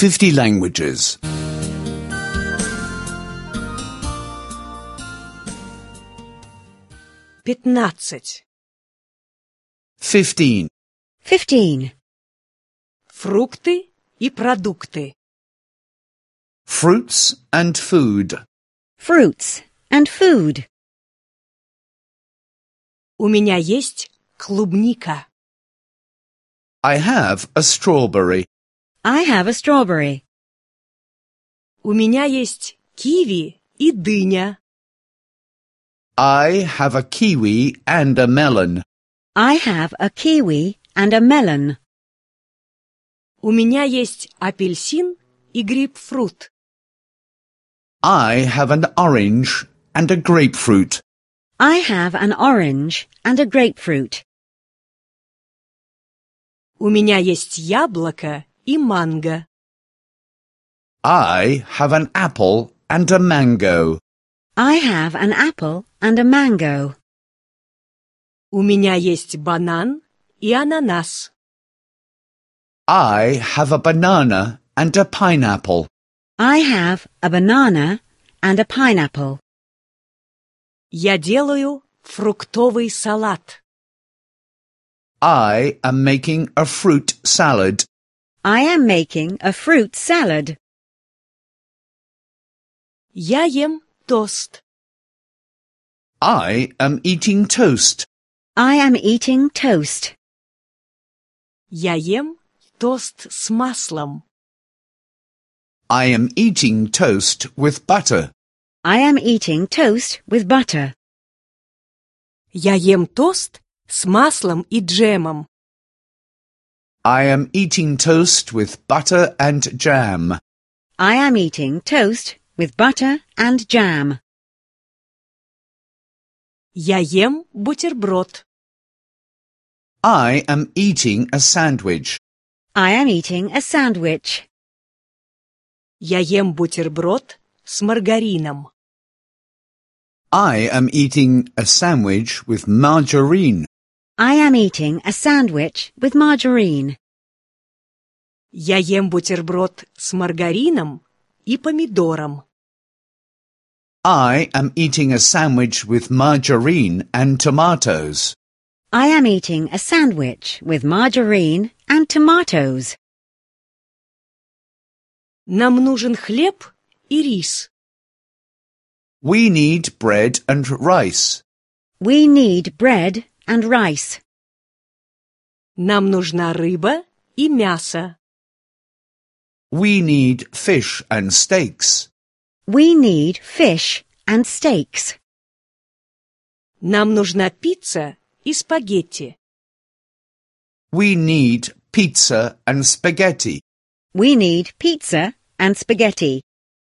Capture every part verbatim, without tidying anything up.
fifty languages. Пятнадцать. Fifteen. Fifteen. Фрукты и продукты. Fruits and food. Fruits and food. У меня есть клубника. I have a strawberry. I have a strawberry. У меня есть киви и дыня. I have a kiwi and a melon. I have a kiwi and a melon. У меня есть апельсин и грейпфрут. I have an orange and a grapefruit. I have an orange and a grapefruit. У меня есть яблоко и манго. I have an apple and a mango. I have an apple and a mango. У меня есть банан и ананас. I have a banana and a pineapple. I have a banana and a pineapple. Я делаю фруктовый салат. I am making a fruit salad. I am making a fruit salad. Я ем тост. I am eating toast. I am eating toast. Я ем тост с маслом. I am eating toast with butter. I am eating toast with butter. Я ем тост с маслом и джемом. I am eating toast with butter and jam. I am eating toast with butter and jam. Я ем бутерброд. I am eating a sandwich. I am eating a sandwich. Я ем бутерброд с маргарином. I am eating a sandwich with margarine. I am eating a sandwich with margarine. Я ем бутерброд с маргарином и помидором. I am eating a sandwich with margarine and tomatoes. I am eating a sandwich with margarine and tomatoes. Нам нужен хлеб и рис. We need bread and rice. We need bread and rice. Нам нужна рыба и мясо. We need fish and steaks. We need fish and steaks. Нам нужна пицца и спагетти. We need pizza and spaghetti. We need pizza and spaghetti.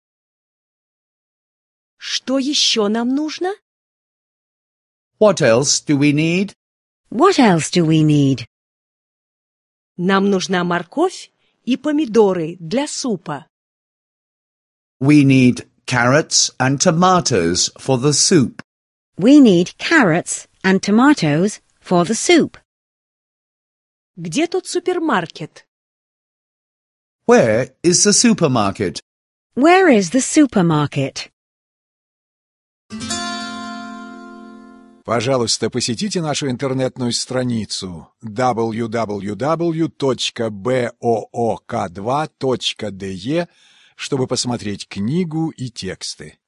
Что еще нам нужно? What else do we need? What else do we need? Нам нужна морковь и помидоры для супа. We need carrots and tomatoes for the soup. We need carrots and tomatoes for the soup. Где тут супермаркет? Where is the supermarket? Where is the supermarket? Пожалуйста, посетите нашу интернетную страницу дабл ю дабл ю дабл ю точка боок два точка де, чтобы посмотреть книгу и тексты.